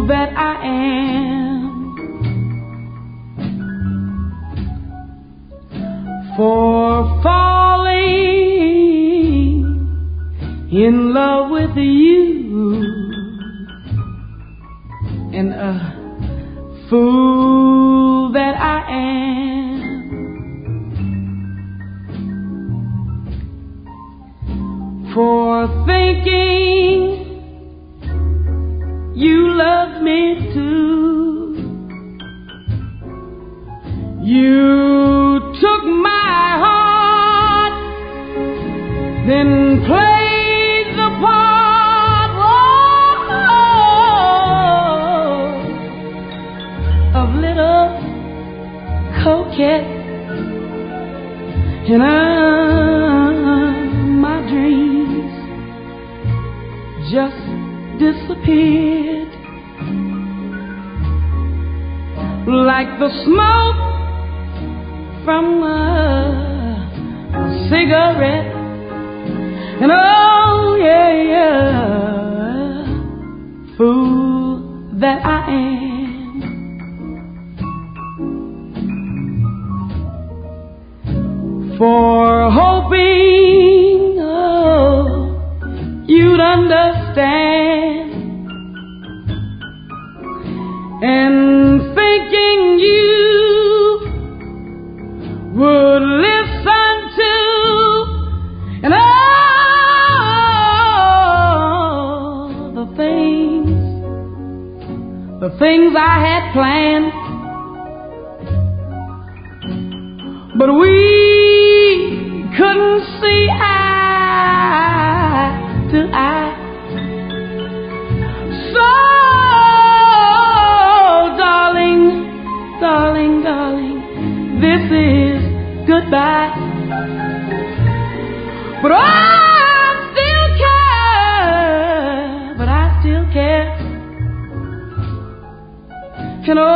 that I am. For falling in love with you, and a fool that I am. For thinking you love me too, you took my heart, then played the part of little coquette, and my dreams just disappeared like the smoke from a cigarette. And oh yeah, yeah, fool that I am. For hoping, oh, you'd understand, and thinking you would listen to, and all the things I had planned, but we couldn't see eye to eye. So, darling, darling, darling, this is goodbye. But I still care, but I still care. And oh,